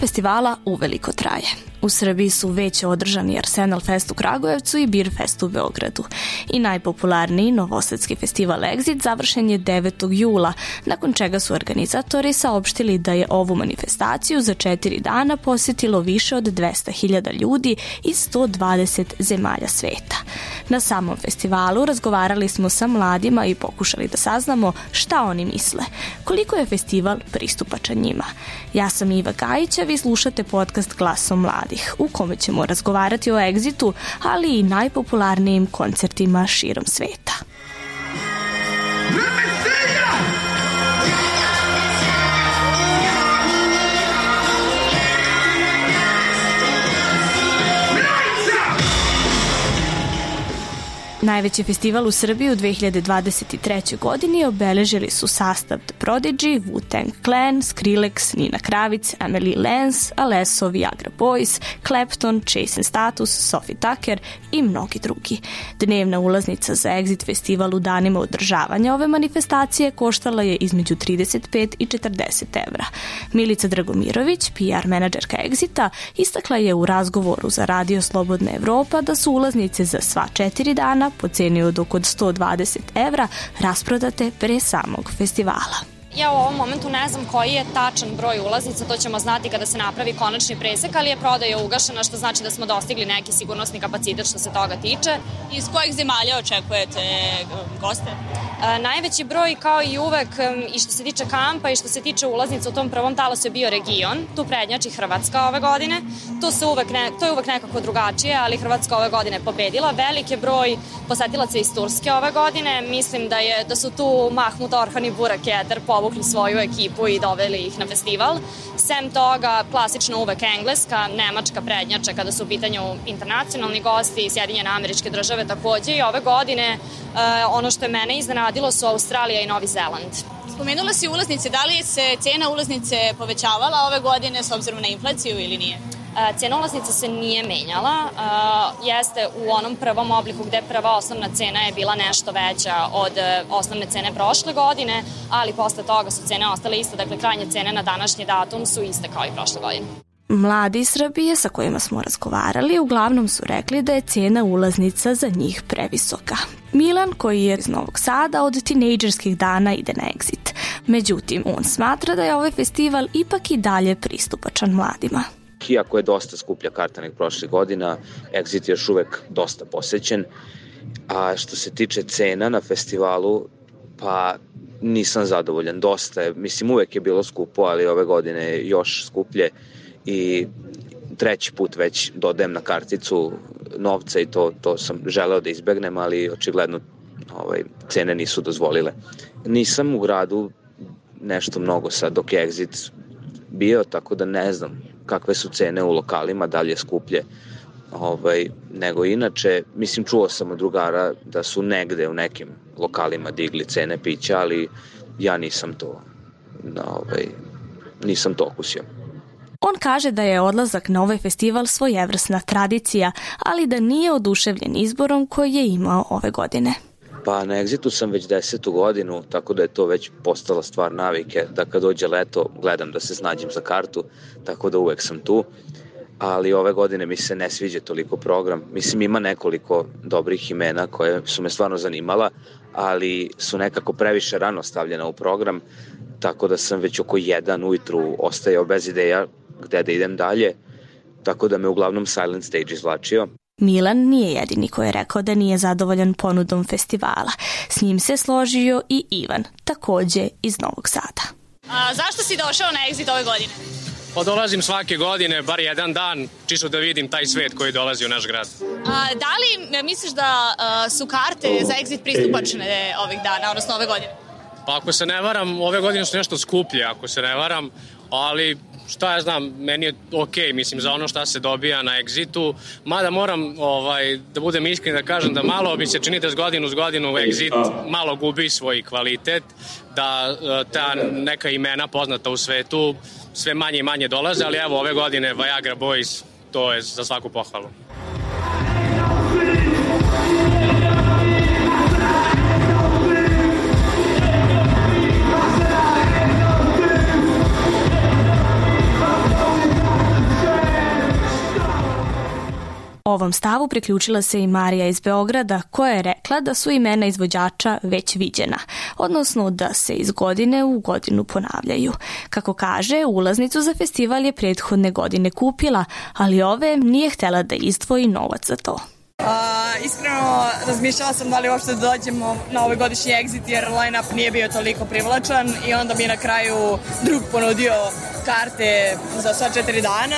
festivala uveliko traje. U Srbiji su već održani Arsenal Fest u Kragujevcu i Beer Fest u Beogradu. I najpopularniji novosadski festival Exit završen je 9. jula, nakon čega su organizatori saopštili da je ovu manifestaciju za 4 dana posjetilo više od 200.000 ljudi iz 120 zemalja sveta. Na samom festivalu razgovarali smo sa mladima i pokušali da saznamo šta oni misle, koliko je festival pristupačan njima. Ja sam Iva Gajić, a vi slušate podcast Glasom mladih, u kome ćemo razgovarati o Exitu, ali i najpopularnijim koncertima širom sveta. Najveći festival u Srbiji u 2023. godini obeležili su sastav The Prodigy, Wu-Tang Clan, Skrillex, Nina Kravic, Emily Lance, Alesso, Viagra Boys, Clapton, Chase & Status, Sophie Tucker i mnogi drugi. Dnevna ulaznica za Exit festival u danima održavanja ove manifestacije koštala je između 35 i 40 evra. Milica Dragomirović, PR menadžerka Exita, istakla je u razgovoru za Radio Slobodna Evropa da su ulaznice za sva 4 dana po ceni od oko 120 evra rasprodate pre samog festivala. Ja u ovom momentu ne znam koji je tačan broj ulaznica, to ćemo znati kada se napravi konačni presek, ali je prodaja ugašena, što znači da smo dostigli neki sigurnosni kapacitet što se toga tiče. Iz kojih zemalja očekujete goste? Najveći broj, kao i uvek, i što se tiče kampa i što se tiče ulaznica u tom prvom talasu je bio region, tu prednjači Hrvatska ove godine. To je uvek nekako drugačije, ali Hrvatska ove godine pobedila. Velik je broj posetilaca iz Turske ove godine. Mislim da su tu Mahmut Orhan i Burak Eder povukli svoju ekipu i doveli ih na festival. Sem toga, klasično uvek Engleska, Nemačka prednjače kada su u pitanju internacionalni gosti, Sjedinjene Američke Države takođe, i ove godine ono što je mene iznenadilo su Australija i Novi Zeland. Spomenula si ulaznice, da li se cena ulaznice povećavala ove godine s obzirom na inflaciju ili nije? Cena ulaznica se nije menjala, jeste u onom prvom obliku gde prva osnovna cena je bila nešto veća od osnovne cene prošle godine, ali posle toga su cene ostale iste, dakle krajnje cene na današnji datum su iste kao i prošle godine. Mladi iz Srbije sa kojima smo razgovarali uglavnom su rekli da je cena ulaznica za njih previsoka. Milan, koji je iz Novog Sada, od tinejdžerskih dana ide na Exit. Međutim, on smatra da je ovaj festival ipak i dalje pristupačan mladima. Iako je dosta skuplja karta nek prošle godina, Exit je još uvek dosta posećen. A što se tiče cena na festivalu, pa nisam zadovoljan. Dosta je, mislim uvek je bilo skupo, ali ove godine je još skuplje i 3. put već dodajem na karticu novca i to sam želeo da izbegnem, ali očigledno cene nisu dozvolile. Nisam u gradu nešto mnogo sad dok je Exit bio, tako da ne znam kakve su cene u lokalima, da li je skuplje nego inače. Mislim, čuo sam od drugara da su negde u nekim lokalima digli cene pića, ali ja nisam to okusio. On kaže da je odlazak na ovaj festival svojevrsna tradicija, ali da nije oduševljen izborom koji je imao ove godine. Pa na Exitu sam već 10. godinu, tako da je to već postala stvar navike, da kad dođe leto gledam da se snađem za kartu, tako da uvek sam tu, ali ove godine mi se ne sviđa toliko program. Mislim, ima nekoliko dobrih imena koje su me stvarno zanimala, ali su nekako previše rano stavljena u program, tako da sam već oko 1 ujutru ostajao bez ideja gde da idem dalje, tako da me uglavnom Silent Stage izvlačio. Milan nije jedini koji je rekao da nije zadovoljan ponudom festivala. S njim se složio i Ivan, takođe iz Novog Sada. Zašto si došao na Exit ove godine? Pa dolazim svake godine, bar jedan dan, čisto da vidim taj svet koji dolazi u naš grad. Da li misliš da su karte za Exit pristupačne ovih dana, odnosno ove godine? Pa ako se ne varam, ove godine su nešto skuplje, ako se ne varam, ali šta ja znam, meni je okej, mislim, za ono šta se dobija na Exitu, mada moram da budem iskren da kažem da malo mi se čini da s godinu Exit malo gubi svoj kvalitet, da ta neka imena poznata u svetu sve manje i manje dolaze, ali evo ove godine Viagra Boys, to je za svaku pohvalu. njenom stavu priključila se i Marija iz Beograda, koja je rekla da su imena izvođača već viđena, odnosno da se iz godine u godinu ponavljaju. Kako kaže, ulaznicu za festival je prethodne godine kupila, ali ove nije htjela da izdvoji novac za to. Iskreno razmišljala sam da li uopšte dođemo na ovaj godišnji Exit, jer line-up nije bio toliko privlačan i onda mi na kraju drug ponudio karte za sva 4 dana.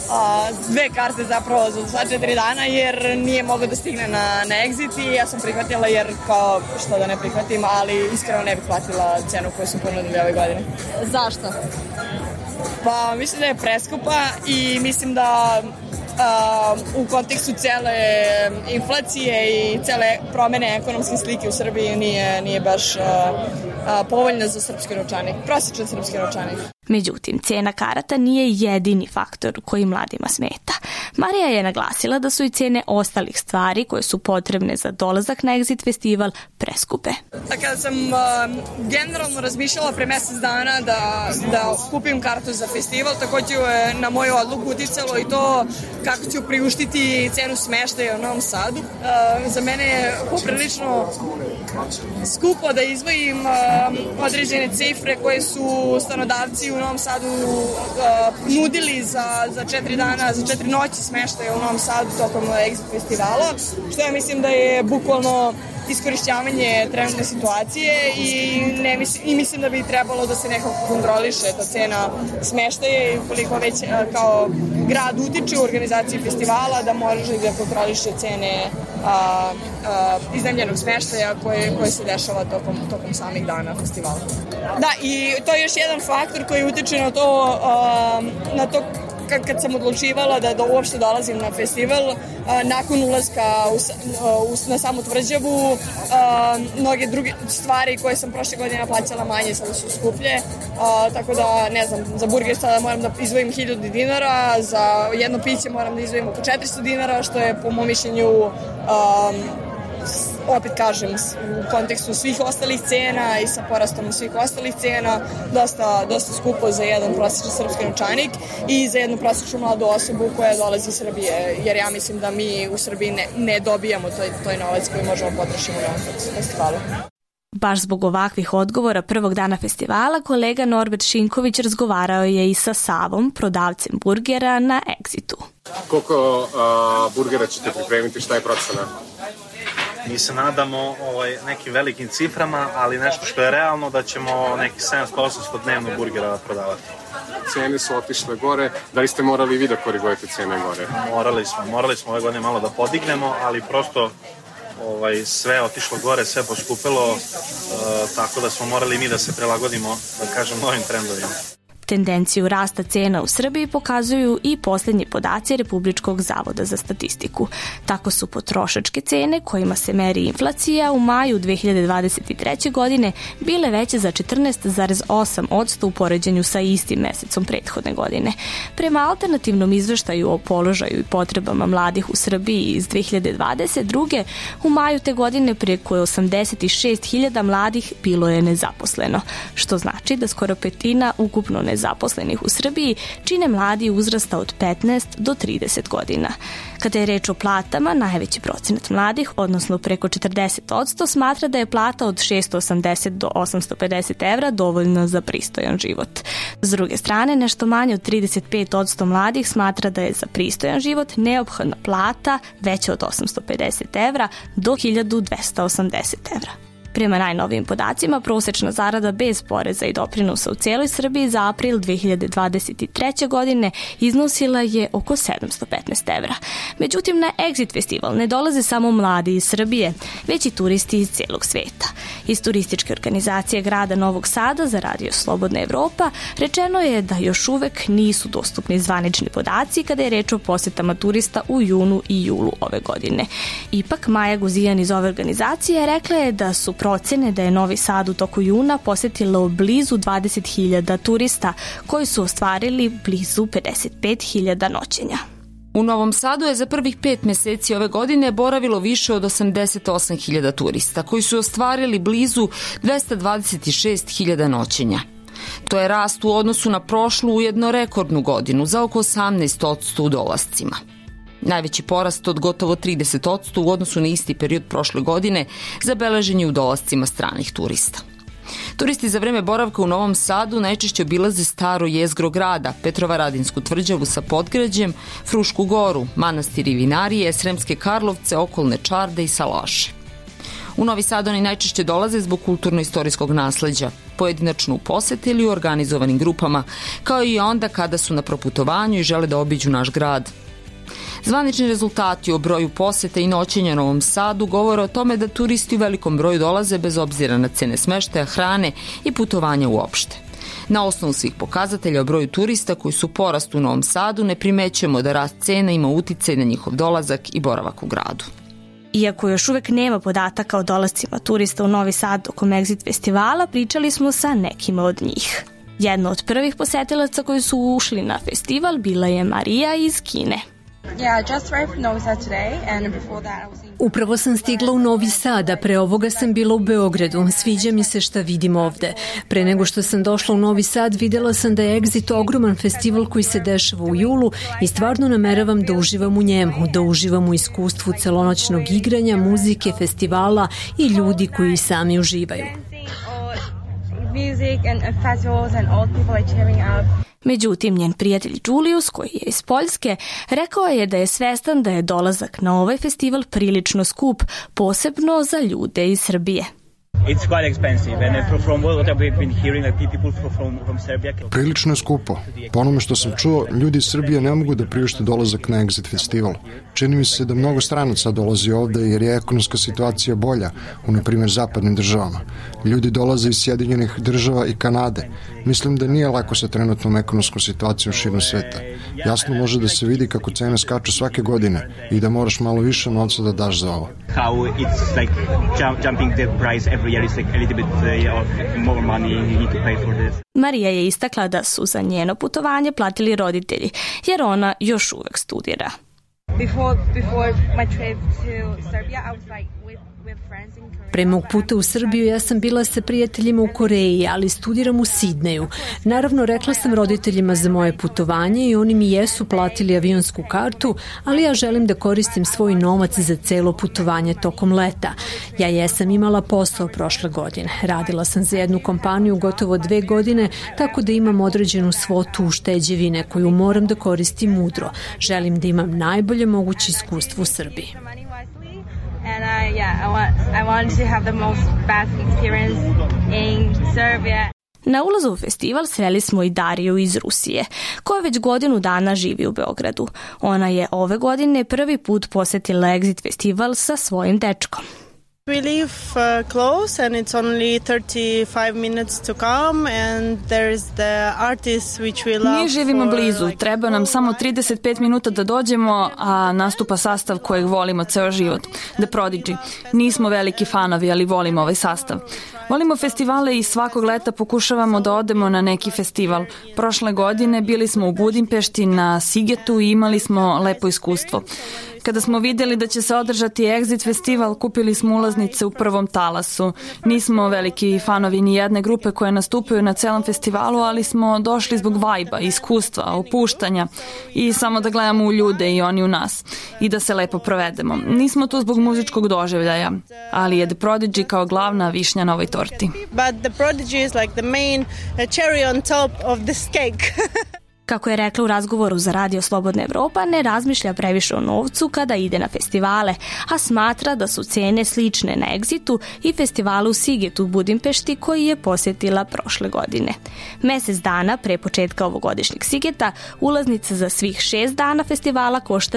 2 karte zapravo za sva 4 dana jer nije mogao da stigne na Exit i ja sam prihvatila jer kao što da ne prihvatim, ali iskreno ne bih platila cenu koju su ponudili ove godine. Zašto? Pa mislim da je preskupa i mislim da u kontekstu cele inflacije i cele promene ekonomske slike u Srbiji nije baš povoljna za srpski novčanik, prosječan srpski novčanik. Međutim, cijena karata nije jedini faktor koji mladima smeta. Marija je naglasila da su i cijene ostalih stvari koje su potrebne za dolazak na Exit festival preskupe. Kada sam generalno razmišljala pre mesec dana da kupim kartu za festival, takođe je na moju odluku uticalo i to kako ću priuštiti cenu smeštaja u Novom Sadu. Za mene je poprilično skupo da izdvojim određene cifre koje su stanodavci u Novom Sadu nudili za 4 dana, za 4 noći smeštaja u Novom Sadu tokom Exit festivala, što ja mislim da je bukvalno iskorišćavanje trenutne situacije i mislim da bi trebalo da se nekako kontroliše ta cena smeštaja i ukoliko već kao grad utiče u organizaciji festivala da može da kontroliše cene iznajmljenog smeštaja koje se dešava tokom samih dana festivala. Da, i to je još jedan faktor koji utiče na to kad sam odlučivala da uopšte dolazim na festival, nakon ulaska na samu tvrđavu, mnoge druge stvari koje sam prošle godine plaćala manje sada su skuplje, tako da, ne znam, za burger sada moram da izdvojim 1000 dinara, za jedno piće moram da izdvojim oko 400 dinara, što je po mom mišljenju opet kažem, u kontekstu svih ostalih cena i sa porastom svih ostalih cena dosta skupo za jedan prosječan srpski novčanik i za jednu prosječnu mladu osobu koja dolazi iz Srbije, jer ja mislim da mi u Srbiji ne dobijamo toj novac koji možemo potrošiti na ovom festivalu. Baš zbog ovakvih odgovora prvog dana festivala, kolega Norbert Šinković razgovarao je i sa Savom, prodavcem burgera na Exitu. Koliko burgera ćete pripremiti, šta je procena? Mi se nadamo nekim velikim ciframa, ali nešto što je realno da ćemo neki 700-800 dnevno burgera prodavati. Cene su otišle gore, da li ste morali vi da korigujete cene gore? Morali smo ove godine malo da podignemo, ali prosto sve je otišlo gore, sve poskupilo, tako da smo morali mi da se prilagodimo, da kažem, novim trendovima. Tendenciju rasta cena u Srbiji pokazuju i posljednji podaci Republičkog zavoda za statistiku. Tako su potrošačke cene kojima se meri inflacija u maju 2023. godine bile veće za 14,8% u poređenju sa istim mesecom prethodne godine. Prema alternativnom izveštaju o položaju i potrebama mladih u Srbiji iz 2022. u maju te godine preko 86.000 mladih bilo je nezaposleno, što znači da skoro petina ukupno nezaposlenih u Srbiji čine mladi uzrasta od 15 do 30 godina. Kada je reč o platama, najveći procenat mladih, odnosno preko 40%, smatra da je plata od 680 do 850 evra dovoljna za pristojan život. S druge strane, nešto manje od 35% mladih smatra da je za pristojan život neophodna plata veća od 850 evra do 1280 evra. Prema najnovijim podacima, prosečna zarada bez poreza i doprinosa u cijeloj Srbiji za april 2023. godine iznosila je oko 715 evra. Međutim, na Exit festival ne dolaze samo mladi iz Srbije, već i turisti iz cijelog sveta. Iz turističke organizacije grada Novog Sada za Radio Slobodna Evropa rečeno je da još uvek nisu dostupni zvanični podaci kada je reč o posjetama turista u junu i julu ove godine. Ipak, Maja Guzijan iz ove organizacije rekla je da su procene da je Novi Sad u toku juna posjetilo blizu 20.000 turista koji su ostvarili blizu 55.000 noćenja. U Novom Sadu je za prvih 5 meseci ove godine boravilo više od 88.000 turista koji su ostvarili blizu 226.000 noćenja. To je rast u odnosu na prošlu ujedno rekordnu godinu za oko 18% u dolascima. Najveći porast od gotovo 30% u odnosu na isti period prošle godine zabeležen je u dolascima stranih turista. Turisti za vreme boravka u Novom Sadu najčešće obilaze staro jezgro grada, Petrovaradinsku tvrđavu sa podgrađem, Frušku goru, manastir i vinarije, Sremske Karlovce, okolne čarde i salaše. U Novi Sad oni najčešće dolaze zbog kulturno-istorijskog nasleđa, pojedinačno u posete ili u organizovanim grupama, kao i onda kada su na proputovanju i žele da obiđu naš grad. Zvanični rezultati o broju poseta i noćenja Novom Sadu govore o tome da turisti u velikom broju dolaze bez obzira na cene smeštaja, hrane i putovanja uopšte. Na osnovu svih pokazatelja o broju turista koji su porast u Novom Sadu ne primećujemo da rast cena ima uticaj na njihov dolazak i boravak u gradu. Iako još uvek nema podataka o dolascima turista u Novi Sad tokom Exit festivala, pričali smo sa nekima od njih. Jedna od prvih posetilaca koji su ušli na festival bila je Marija iz Kine. Upravo sam stigla u Novi Sad, a pre ovoga sam bila u Beogradu. Sviđa mi se šta vidim ovde. Pre nego što sam došla u Novi Sad, videla sam da je Exit ogroman festival koji se dešava u julu i stvarno nameravam da uživam u njemu, da uživam u iskustvu celonoćnog igranja, muzike, festivala i ljudi koji sami uživaju. Međutim, njen prijatelj Julius, koji je iz Poljske, rekao je da je svestan da je dolazak na ovaj festival prilično skup, posebno za ljude iz Srbije. Prilično je skupo. Po onome što sam čuo, ljudi iz Srbije ne mogu da priušte dolazak na Exit festival. Čini mi se da mnogo stranaca dolazi ovde jer je ekonomska situacija bolja u, na primjer, zapadnim državama. Ljudi dolaze iz Sjedinjenih država i Kanade. Mislim da nije lako sa trenutnom ekonomskom situacijom širom sveta. Jasno može da se vidi kako cene skaču svake godine i da moraš malo više novca da daš za ovo. Marija je istakla da su za njeno putovanje platili roditelji, jer ona još uvek studira. Pre mog puta u Srbiju ja sam bila sa prijateljima u Koreji, ali studiram u Sidneju. Naravno, rekla sam roditeljima za moje putovanje i oni mi jesu platili avionsku kartu, ali ja želim da koristim svoj novac za celo putovanje tokom leta. Ja jesam imala posao prošle godine. Radila sam za jednu kompaniju gotovo 2 godine, tako da imam određenu svotu ušteđevine koju moram da koristim mudro. Želim da imam najbolje moguće iskustvo u Srbiji. And I want to have the most best experience in Serbia. Na ulazu u festival sreli smo i Dariju iz Rusije, koja već godinu dana živi u Beogradu. Ona je ove godine prvi put posetila Exit festival sa svojim dečkom. We live close and it's only 35 minutes to come and there's the artists which we love. Mi živimo blizu, treba nam samo 35 minuta da dođemo, a nastupa sastav kojeg volimo ceo život, The Prodigy. Nismo veliki fanovi, ali volimo ovaj sastav. Volimo festivale i svakog leta pokušavamo da odemo na neki festival. Prošle godine bili smo u Budimpešti na Sigetu i imali smo lepo iskustvo. Kada smo vidjeli da će se održati Exit festival, kupili smo ulaznice u prvom talasu. Nismo veliki fanovi ni jedne grupe koje nastupaju na celom festivalu, ali smo došli zbog vajba, iskustva, opuštanja i samo da gledamo u ljude i oni u nas i da se lepo provedemo. Nismo tu zbog muzičkog doživljaja, ali je The Prodigy kao glavna višnja na ovoj torti. But The Prodigy is like the main cherry on top of this cake. Kako je rekla u razgovoru za Radio Slobodna Evropa, ne razmišlja previše o novcu kada ide na festivale, a smatra da su cene slične na Exitu i festivalu Siget u Budimpešti koji je posjetila prošle godine. Mesec dana pre početka ovogodišnjeg Sigeta ulaznica za svih 6 dana festivala košta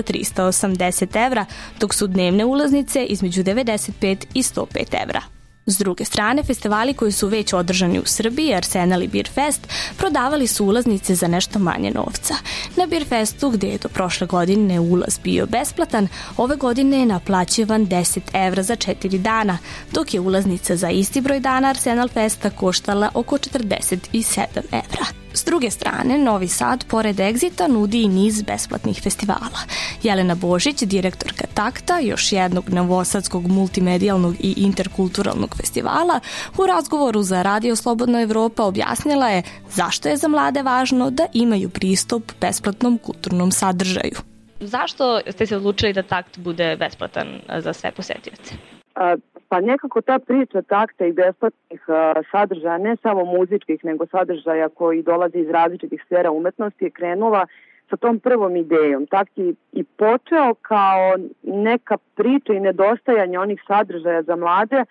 380 evra, dok su dnevne ulaznice između 95 i 105 evra. S druge strane, festivali koji su već održani u Srbiji, Arsenal i Beer Fest, prodavali su ulaznice za nešto manje novca. Na Beer Festu, gdje je do prošle godine ulaz bio besplatan, ove godine je naplaćivan 10 evra za 4 dana, dok je ulaznica za isti broj dana Arsenal Festa koštala oko 47 evra. S druge strane, Novi Sad, pored Exita, nudi i niz besplatnih festivala. Jelena Božić, direktorka Takta, još jednog novosadskog multimedijalnog i interkulturalnog festivala, u razgovoru za Radio Slobodna Evropa objasnila je zašto je za mlade važno da imaju pristup besplatnom kulturnom sadržaju. Zašto ste se odlučili da Takt bude besplatan za sve posetioce? Pa nekako ta priča Takta i besplatnih sadržaja, ne samo muzičkih, nego sadržaja koji dolaze iz različitih sfera umetnosti, je krenula sa tom prvom idejom. Takt je i počeo kao neka priča i nedostajanje onih sadržaja za mlade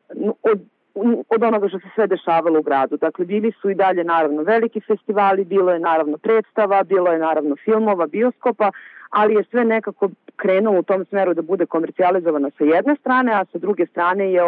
od onoga što se sve dešavalo u gradu. Dakle, bili su i dalje naravno veliki festivali, bilo je naravno predstava, bilo je naravno filmova, bioskopa, ali je sve nekako krenulo u tom smeru da bude komercijalizovano sa jedne strane, a sa druge strane je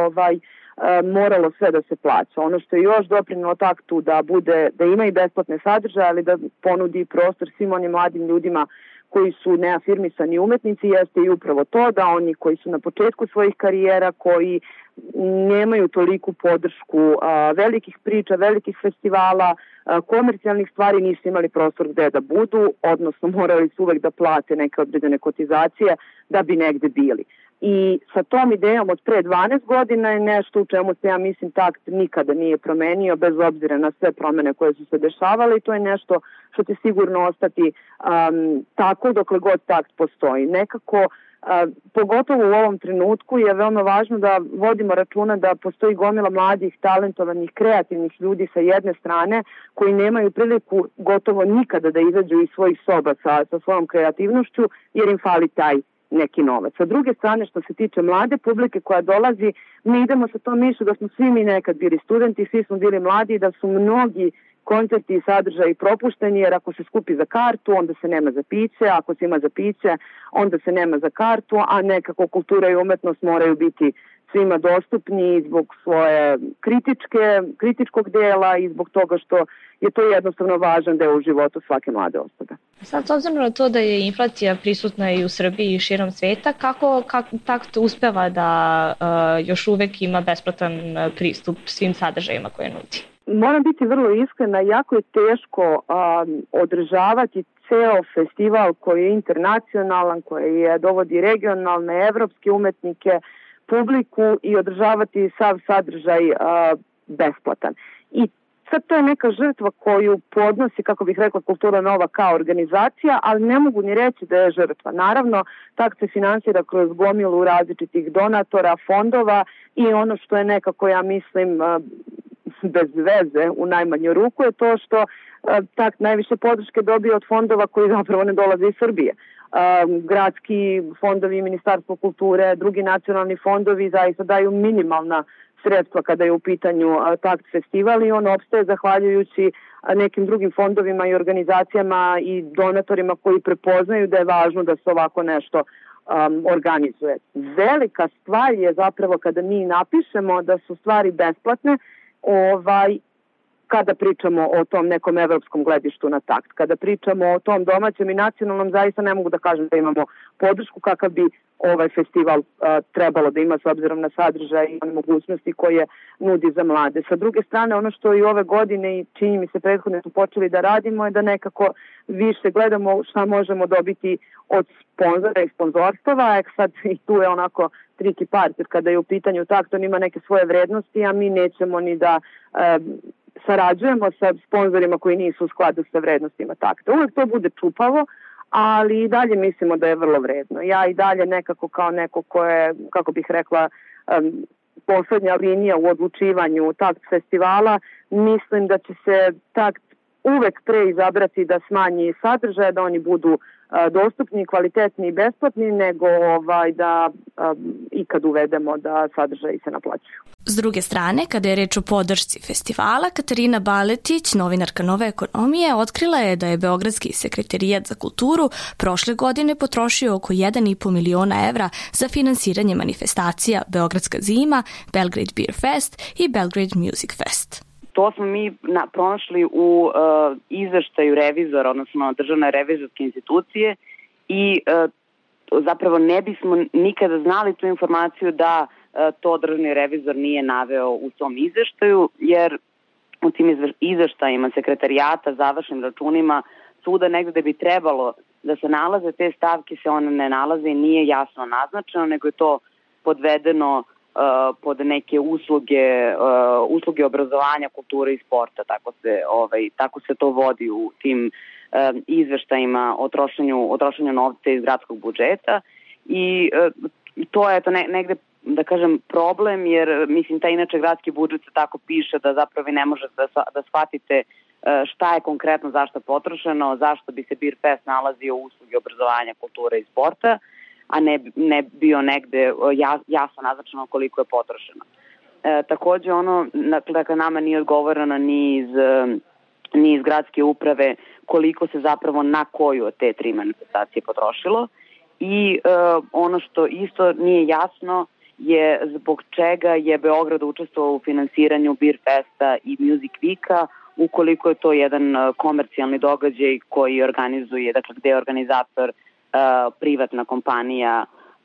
moralo sve da se plaća. Ono što je još doprinilo Taktu da ima i besplatne sadržaje, ali da ponudi prostor svim onim mladim ljudima koji su neafirmisani umetnici, jeste i upravo to da oni koji su na početku svojih karijera, koji nemaju toliku podršku velikih priča, velikih festivala, komercijalnih stvari, nisu imali prostor gde da budu, odnosno morali su uvek da plate neke određene kotizacije da bi negde bili. I sa tom idejom od pre 12 godina je nešto u čemu se, ja mislim, Takt nikada nije promenio, bez obzira na sve promene koje su se dešavale, i to je nešto što će sigurno ostati tako dokle god Takt postoji. Nekako, pogotovo u ovom trenutku, je veoma važno da vodimo računa da postoji gomila mladih, talentovanih, kreativnih ljudi sa jedne strane koji nemaju priliku gotovo nikada da izađu iz svojih soba sa svojom kreativnošću jer im fali taj neki novac. Sa druge strane, što se tiče mlade publike koja dolazi, mi idemo sa tom mišlju da smo svi mi nekad bili studenti, svi smo bili mladi i da su mnogi koncerti i sadržaji propušteni, jer ako se skupi za kartu, onda se nema za piće, ako se ima za piće, onda se nema za kartu, a nekako kultura i umetnost moraju biti svima dostupni zbog svoje kritičkog dela i zbog toga što je to jednostavno važan deo u životu svake mlade osobe. Sad, s obzirom na to da je inflacija prisutna i u Srbiji i širom sveta, kako Takt uspeva da još uvek ima besplatan pristup svim sadržajima koje nudi? Moram biti vrlo iskrena, jako je teško održavati ceo festival koji je internacionalan, koji dovodi regionalne, evropske umetnike, publiku i održavati sav sadržaj besplatan. I sad to je neka žrtva koju podnosi, kako bih rekla, Kultura Nova kao organizacija, ali ne mogu ni reći da je žrtva. Naravno, Takt se finansira kroz gomilu različitih donatora, fondova i ono što je nekako, ja mislim, bez veze u najmanju ruku je to što Takt najviše podrške dobije od fondova koji zapravo ne dolaze iz Srbije. Gradski fondovi, Ministarstvo kulture, drugi nacionalni fondovi zaista daju minimalna sredstva kada je u pitanju Takt festival i on opstaje zahvaljujući nekim drugim fondovima i organizacijama i donatorima koji prepoznaju da je važno da se ovako nešto organizuje. Velika stvar je zapravo kada mi napišemo da su stvari besplatne, kada pričamo o tom nekom evropskom gledištu na Takt. Kada pričamo o tom domaćem i nacionalnom, zaista ne mogu da kažem da imamo podršku kakav bi ovaj festival trebalo da ima s obzirom na sadržaj i mogućnosti koje nudi za mlade. Sa druge strane, ono što i ove godine i čini mi se prethodne su počeli da radimo je da nekako više gledamo šta možemo dobiti od sponzora i sponzorstava. Sad i tu je onako tricky part, jer kada je u pitanju Takt, on ima neke svoje vrednosti, a mi nećemo ni da sarađujemo sa sponzorima koji nisu u skladu sa vrednostima Takta. Uvek to bude čupavo, ali i dalje mislimo da je vrlo vredno. Ja i dalje nekako kao neko ko je, kako bih rekla, poslednja linija u odlučivanju Takt festivala, mislim da će se Takt uvek pre izabrati da smanji sadržaje, da oni budu dostupni, kvalitetni i besplatni, nego da ikad uvedemo da sadržaji se naplaćuju. S druge strane, kada je reč o podršci festivala, Katarina Baletić, novinarka Nove ekonomije, otkrila je da je Beogradski sekretarijat za kulturu prošle godine potrošio oko 1,5 miliona evra za finansiranje manifestacija Beogradska zima, Belgrade Beer Fest i Belgrade Music Fest. To smo mi pronašli u izveštaju revizora, odnosno Državne revizorske institucije i zapravo ne bismo nikada znali tu informaciju da to državni revizor nije naveo u svom izveštaju, jer u tim izveštajima sekretarijata, završnim računima, svuda negde da bi trebalo da se nalaze te stavke, se one ne nalaze i nije jasno naznačeno, nego je to podvedeno pod neke usluge obrazovanja, kulture i sporta, tako se to vodi u tim izveštajima o trošenju novca iz gradskog budžeta i to je negde, da kažem, problem, jer mislim taj inače gradski budžet se tako piše da zapravo vi ne možete da shvatite šta je konkretno zašto potrošeno, zašto bi se Beer Fest nalazio u uslugi obrazovanja, kulture i sporta, a ne bio negde jasno naznačeno koliko je potrošeno. Takođe dakle, nama nije odgovoreno ni iz gradske uprave koliko se zapravo na koju od te 3 manifestacije potrošilo i ono što isto nije jasno je zbog čega je Beograd učestvovao u finansiranju Beer Festa i Music Weeka ukoliko je to jedan komercijalni događaj koji organizuje, dakle gde je organizator privatna kompanija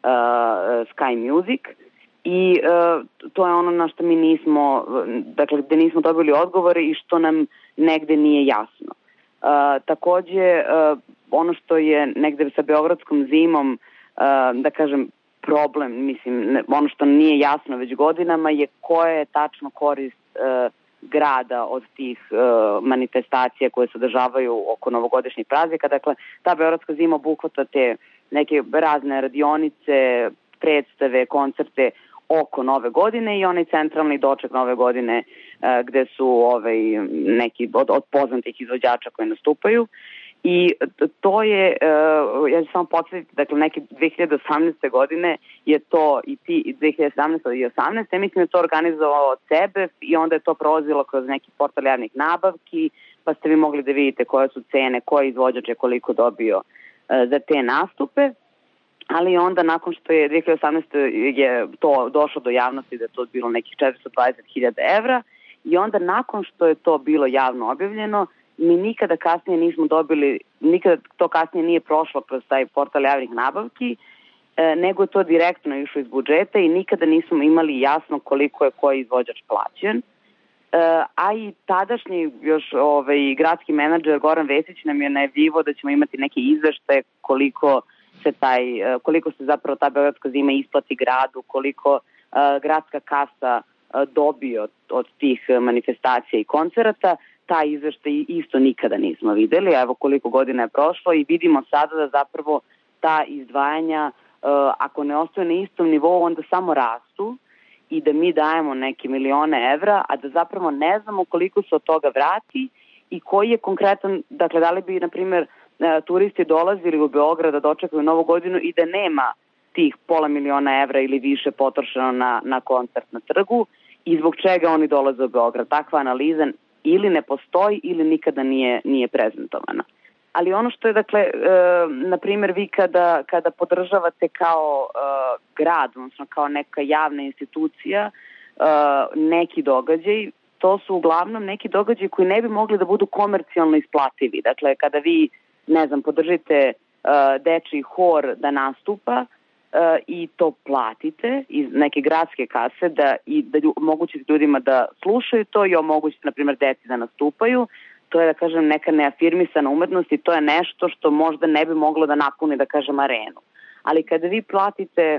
Sky Music i to je ono na što mi nismo, dakle gde nismo dobili odgovore i što nam negde nije jasno. Takođe, ono što je negde sa beogradskom zimom, da kažem, problem, mislim, ono što nije jasno već godinama je koja je tačno korist grada od tih manifestacija koje se održavaju oko novogodišnjih praznika. Dakle, ta beogradska zima obuhvata te neke razne radionice, predstave, koncerte oko Nove godine i onaj centralni doček Nove godine gde su neki od poznatih izvođača koji nastupaju. I to je, ja ću samo podsjetiti, dakle neke 2018. godine je to i 2017. i 2018. Mislim je to organizovao sebe i onda je to prolazilo kroz neki portal javnih nabavki, pa ste vi mogli da vidite koje su cene, koji izvođač je koliko dobio za te nastupe. Ali onda nakon što je 2018. je to došlo do javnosti da je to bilo nekih 420.000 evra i onda nakon što je to bilo javno objavljeno, mi nikada kasnije nismo dobili, nikada to kasnije nije prošlo kroz taj portal javnih nabavki, nego je to direktno išlo iz budžeta i nikada nismo imali jasno koliko je koji izvođač plaćen. A i tadašnji još gradski menadžer Goran Vesić nam je najavljivao da ćemo imati neke izveštaje koliko se zapravo ta beogradska zima isplati gradu, koliko gradska kasa dobio od tih manifestacija i koncerata. Taj izveštaj isto nikada nismo videli, evo koliko godina je prošlo i vidimo sada da zapravo ta izdvajanja, ako ne ostaju na istom nivou, onda samo rastu i da mi dajemo neke milione evra, a da zapravo ne znamo koliko se od toga vrati i koji je konkretan, dakle da li bi, na primjer, turisti dolazili u Beograd da dočekaju Novu godinu i da nema tih $500.000 evra ili više potrošeno na koncert na trgu i zbog čega oni dolaze u Beograd. Takva analiza ili ne postoji ili nikada nije prezentovana. Ali ono što je, dakle, na primjer, vi kada podržavate kao grad, odnosno kao neka javna institucija, neki događaj, to su uglavnom neki događaji koji ne bi mogli da budu komercijalno isplativi. Dakle, kada vi, ne znam, podržite dečiji hor da nastupa i to platite iz neke gradske kase da omogućite ljudima da slušaju to i omogućite, na primjer, deci da nastupaju, to je, da kažem, neka neafirmisana umetnost i to je nešto što možda ne bi moglo da napuni, da kažem, arenu. Ali kada vi platite,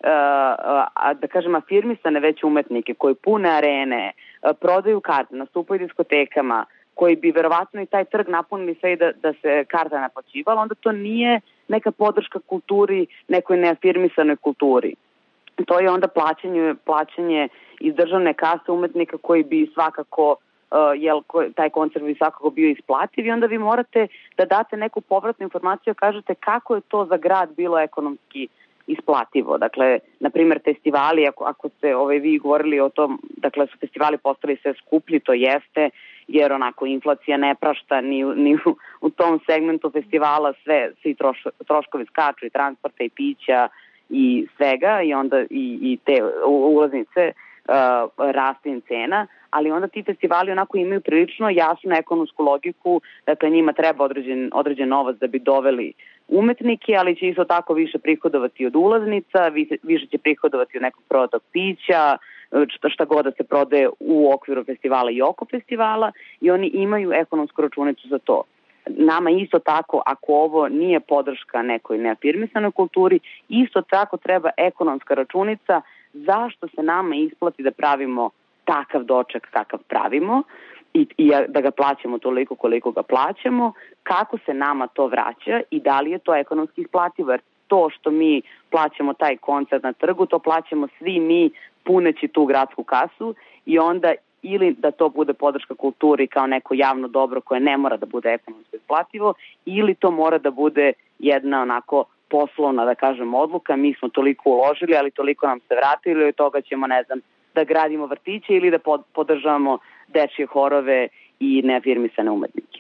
da kažem, afirmisane već umetnike koji pune arene, prodaju karte, nastupaju diskotekama, koji bi verovatno i taj trg napunili sve i da se karta naplaćivala, onda to nije neka podrška kulturi, nekoj neafirmisanoj kulturi. To je onda plaćanje iz državne kase umetnika koji bi svakako, taj koncert bi svakako bio isplativ i onda vi morate da date neku povratnu informaciju, kažete kako je to za grad bilo ekonomski isplativo. Dakle, na primjer, festivali, ako ste vi govorili o tom, dakle, su festivali postali sve skuplji, to jeste, jer onako inflacija ne prašta ni u tom segmentu festivala, sve i troškovi skaču i transporta i pića i svega i onda i te ulaznice rastu im cena, ali onda ti festivali onako imaju prilično jasnu ekonomsku logiku, dakle njima treba određen novac da bi doveli umetnike, ali će isto tako više prihodovati od ulaznica, više će prihodovati od nekog prodatog pića, šta god da se prodaje u okviru festivala i oko festivala i oni imaju ekonomsku računicu za to. Nama isto tako, ako ovo nije podrška nekoj neafirmisanoj kulturi, isto tako treba ekonomska računica zašto se nama isplati da pravimo takav doček kakav pravimo i da ga plaćamo toliko koliko ga plaćamo, kako se nama to vraća i da li je to ekonomski isplativo, jer to što mi plaćamo taj koncert na trgu, to plaćamo svi mi puneći tu gradsku kasu i onda ili da to bude podrška kulturi kao neko javno dobro koje ne mora da bude ekonomski isplativo, ili to mora da bude jedna onako poslovna, da kažem, odluka, mi smo toliko uložili, ali toliko nam se vratilo i od toga ćemo, ne znam, da gradimo vrtiće ili da podržavamo dečje horove i neafirmisane umetnike.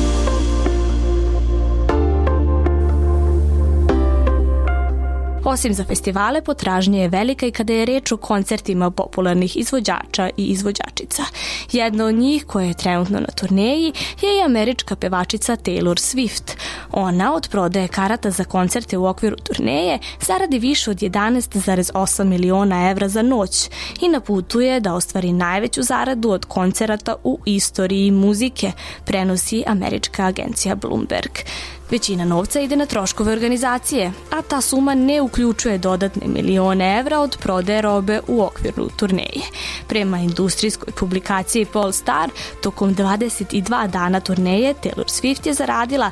Osim za festivale, potražnja je velika i kada je reč o koncertima popularnih izvođača i izvođačica. Jedna od njih, koja je trenutno na turneji, je i američka pevačica Taylor Swift. Ona od prodaje karata za koncerte u okviru turneje zaradi više od 11,8 miliona evra za noć i na putu je da ostvari najveću zaradu od koncerata u istoriji muzike, prenosi američka agencija Bloomberg. Većina novca ide na troškove organizacije, a ta suma ne uključuje dodatne milione evra od prodaje robe u okviru turneje. Prema industrijskoj publikaciji Pollstar, tokom 22 dana turneje Taylor Swift je zaradila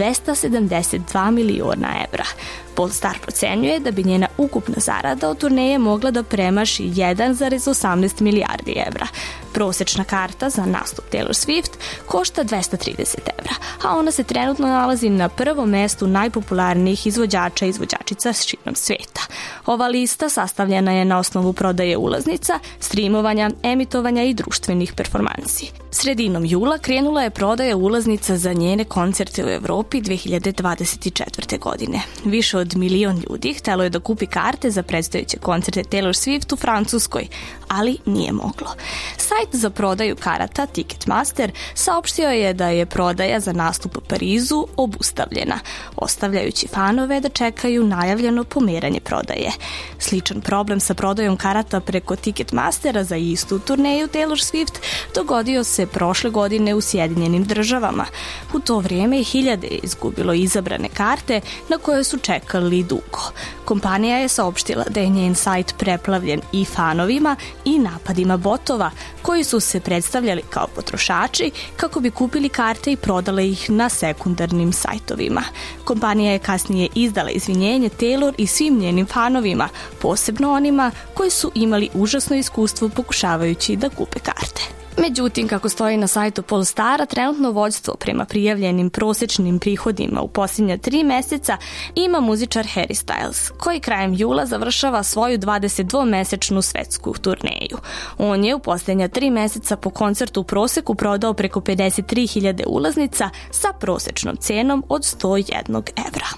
272 miliona evra. Pollstar procenjuje da bi njena ukupna zarada od turneje mogla da premaši 1,18 milijardi evra. Prosečna karta za nastup Taylor Swift košta 230 evra, a ona se trenutno nalazi na prvom mestu najpopularnijih izvođača i izvođačica širom sveta. Ova lista sastavljena je na osnovu prodaje ulaznica, streamovanja, emitovanja i društvenih performansi. Sredinom jula krenula je prodaja ulaznica za njene koncerte u Evropi 2024. godine. Više od 1 milion ljudi htelo je da kupi karte za predstojeće koncerte Taylor Swift u Francuskoj, ali nije moglo. Sajt za prodaju karata Ticketmaster saopštio je da je prodaja za nastup u Parizu obustavljena, ostavljajući fanove da čekaju najavljeno pomeranje prodaje. Sličan problem sa prodajom karata preko Ticketmastera za istu turneju Taylor Swift dogodio se prošle godine u Sjedinjenim Državama. U to vrijeme hiljade je izgubilo izabrane karte na koje su čekali dugo. Kompanija je saopštila da je njen sajt preplavljen i fanovima i napadima botova koji su se predstavljali kao potrošači kako bi kupili karte i prodale ih na sekundarnim sajtovima. Kompanija je kasnije izdala izvinjenje Taylor i svim njenim fanovima, posebno onima koji su imali užasno iskustvo pokušavajući da kupe karte. Međutim, kako stoji na sajtu Pollstara, trenutno vođstvo prema prijavljenim prosečnim prihodima u posljednja 3 meseca ima muzičar Harry Styles, koji krajem jula završava svoju 22-mesečnu svetsku turneju. On je u posljednja 3 meseca po koncertu u proseku prodao preko 53.000 ulaznica sa prosečnom cenom od 101 evra.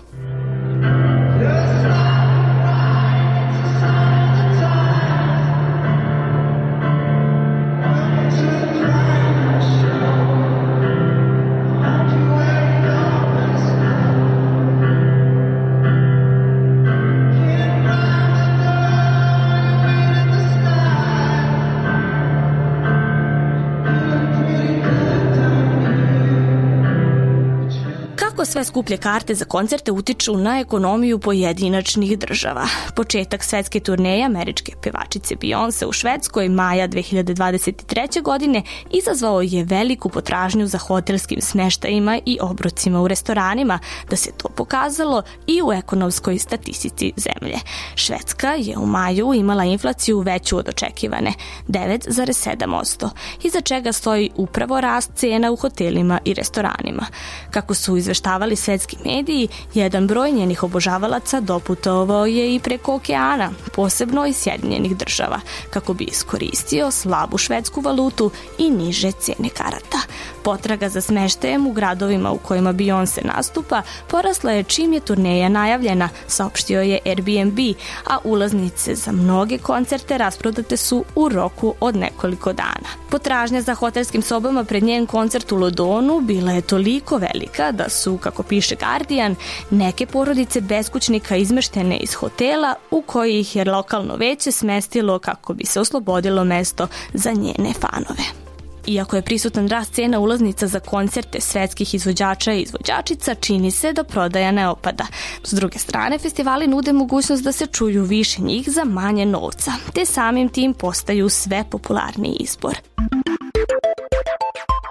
Sve skuplje karte za koncerte utiču na ekonomiju pojedinačnih država. Početak svetske turneje američke pevačice Beyoncé u Švedskoj maja 2023. godine izazvao je veliku potražnju za hotelskim smeštajima i obrocima u restoranima, da se to pokazalo i u ekonomskoj statistici zemlje. Švedska je u maju imala inflaciju veću od očekivane, 9,7%, iza čega stoji upravo rast cena u hotelima i restoranima. Kako su izveštavali svetski mediji, jedan broj njenih obožavalaca doputovao je i preko okeana, posebno iz Sjedinjenih Država, kako bi iskoristio slabu švedsku valutu i niže cene karata. Potraga za smeštajem u gradovima u kojima Beyoncé nastupa porasla je čim je turneja najavljena, saopštio je Airbnb, a ulaznice za mnoge koncerte rasprodate su u roku od nekoliko dana. Potražnja za hotelskim sobama pred njen koncert u Londonu bila je toliko velika da su, kako piše Guardian, neke porodice beskućnika izmeštene iz hotela u koji ih je lokalno veće smestilo kako bi se oslobodilo mesto za njene fanove. Iako je prisutan rast cena ulaznica za koncerte svetskih izvođača i izvođačica, čini se da prodaja ne opada. S druge strane, festivali nude mogućnost da se čuju više njih za manje novca, te samim tim postaju sve popularniji izbor.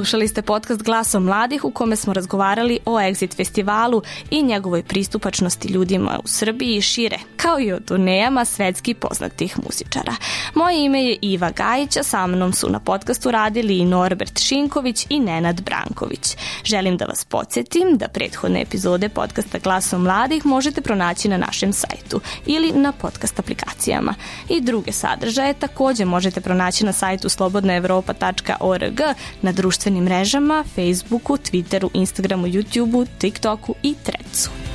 Slušali ste podcast Glasom mladih u kome smo razgovarali o Exit festivalu i njegovoj pristupačnosti ljudima u Srbiji i šire, kao i o turnejama svetski poznatih muzičara. Moje ime je Iva Gajić, a sa mnom su na podcastu radili i Norbert Šinković i Nenad Branković. Želim da vas podsjetim da prethodne epizode podcasta Glasom mladih možete pronaći na našem sajtu ili na podcast aplikacijama. I druge sadržaje takođe možete pronaći na sajtu slobodnaevropa.org, na društvenim mrežama, Facebooku, Twitteru, Instagramu, YouTubeu, TikToku i Threadsu.